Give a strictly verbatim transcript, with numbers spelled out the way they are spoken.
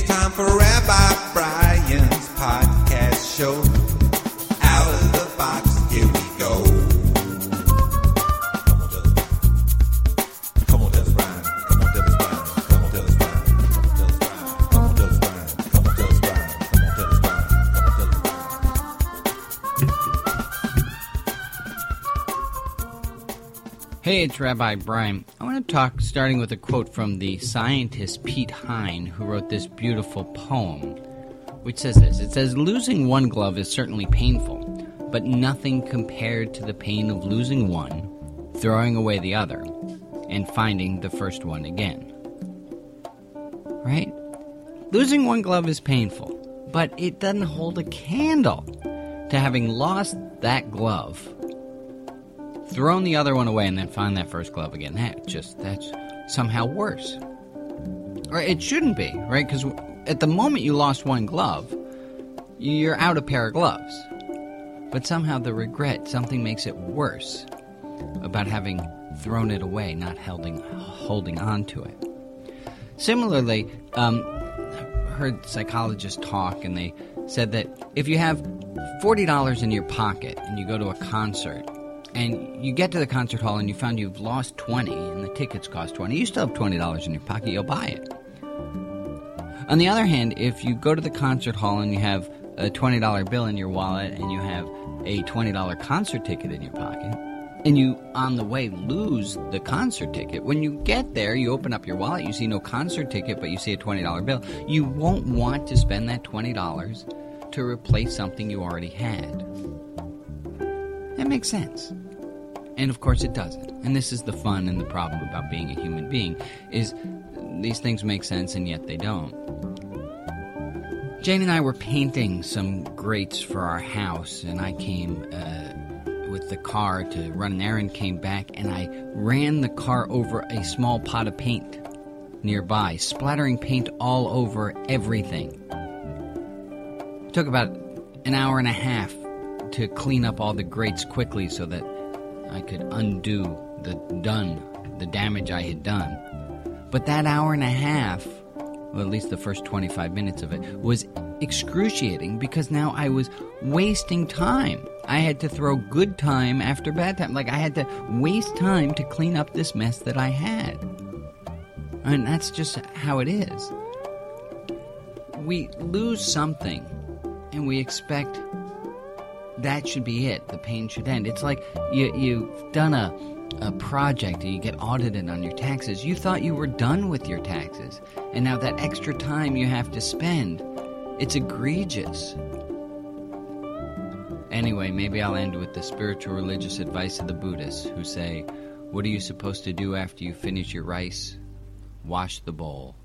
time for Rabbi Brian's podcast show. Out of the box, here we go. Come on, tell us Brian. Come on, tell us Brian. Come on, tell us Brian. Come on, tell us Brian. Come on, tell us Brian. Come on, tell us Brian. Come on, tell us Brian. Hey, it's Rabbi Brian. I want to talk starting with a quote from the scientist Pete Hine, who wrote this beautiful poem, which says this. It says, losing one glove is certainly painful, but nothing compared to the pain of losing one, throwing away the other, and finding the first one again. Right? Losing one glove is painful, but it doesn't hold a candle to having lost that glove, thrown the other one away, and then find that first glove again. That just, that's somehow worse. Or it shouldn't be, right? Because at the moment you lost one glove, you're out a pair of gloves. But somehow the regret, something makes it worse about having thrown it away, not holding, holding on to it. Similarly, um, I've heard psychologists talk, and they said that if you have forty dollars in your pocket and you go to a concert, and you get to the concert hall and you found you've lost twenty and the tickets cost twenty, you still have twenty dollars in your pocket, you'll buy it. On the other hand, if you go to the concert hall and you have a twenty dollar bill in your wallet and you have a twenty dollar concert ticket in your pocket, and you, on the way, lose the concert ticket, when you get there, you open up your wallet, you see no concert ticket, but you see a twenty dollar bill, you won't want to spend that twenty dollars to replace something you already had. That makes sense. And of course it doesn't. And this is the fun and the problem about being a human being, is these things make sense and yet they don't. Jane and I were painting some grates for our house, and I came uh, with the car to run an errand, came back, and I ran the car over a small pot of paint nearby, splattering paint all over everything. It took about an hour and a half to clean up all the grates quickly so that I could undo the done, the damage I had done. But that hour and a half, well, at least the first twenty-five minutes of it, was excruciating because now I was wasting time. I had to throw good time after bad time. Like, I had to waste time to clean up this mess that I had. And that's just how it is. We lose something, and we expect that should be it. The pain should end. It's like you, you've done a, a project and you get audited on your taxes. You thought you were done with your taxes. And now that extra time you have to spend, it's egregious. Anyway, maybe I'll end with the spiritual religious advice of the Buddhists, who say, what are you supposed to do after you finish your rice? Wash the bowl.